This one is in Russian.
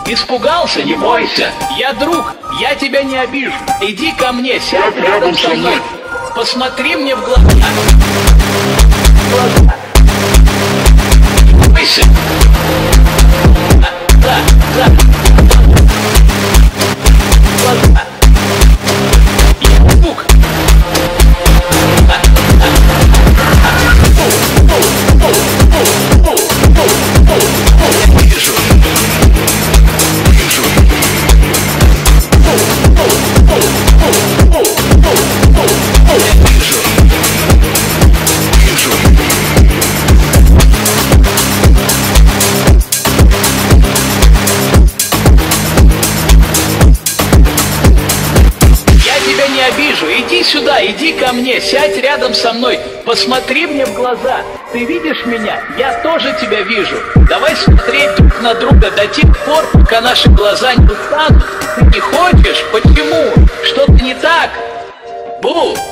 Испугался? Не бойся. Я друг, я тебя не обижу. Иди ко мне, сядь рядом со мной. Посмотри мне в глаза. Не бойся. Да. Глаза. Я друг. Обижу. Иди сюда, иди ко мне, сядь рядом со мной, посмотри мне в глаза. Ты видишь меня? Я тоже тебя вижу. Давай смотреть друг на друга до тех пор, пока наши глаза не устанут. Ты не хочешь? Почему? Что-то не так? Бу!